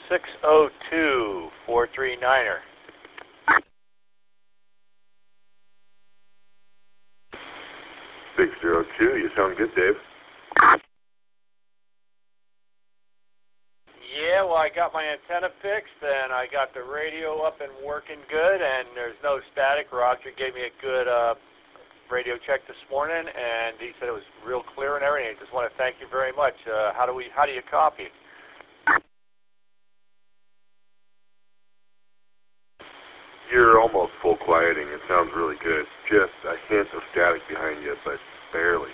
602 439er. 602, you sound good, Dave. Yeah, well, I got my antenna fixed, and I got the radio up and working good, and there's no static. Roger gave me a good radio check this morning, and he said it was real clear and everything. I just want to thank you very much. How do you copy? You're almost full quieting. It sounds really good. Just a hint of static behind you, but barely.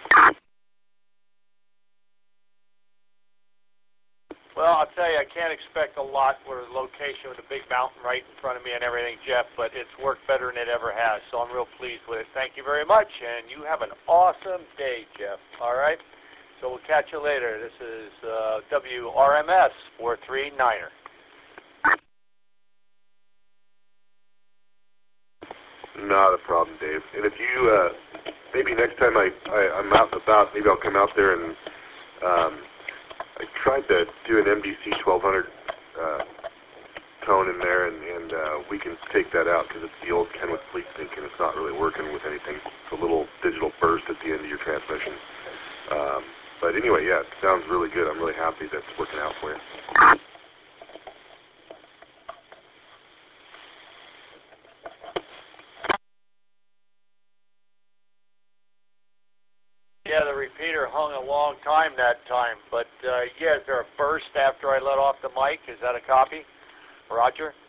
Well, I'll tell you, I can't expect a lot for the location with a big mountain right in front of me and everything, Jeff, but it's worked better than it ever has, so I'm real pleased with it. Thank you very much, and you have an awesome day, Jeff. All right? So we'll catch you later. This is WRMS 439er. Not a problem, Dave. And if you, maybe next time I'm out and about, maybe I'll come out there and, I tried to do an MDC 1200 tone in there, and we can take that out because it's the old Kenwood Fleet Sync, and it's not really working with anything. It's a little digital burst at the end of your transmission. But anyway, yeah, it sounds really good. I'm really happy that's working out for you. Yeah, the repeater hung a long time that time, but yeah, is there a burst after I let off the mic? Is that a copy? Roger?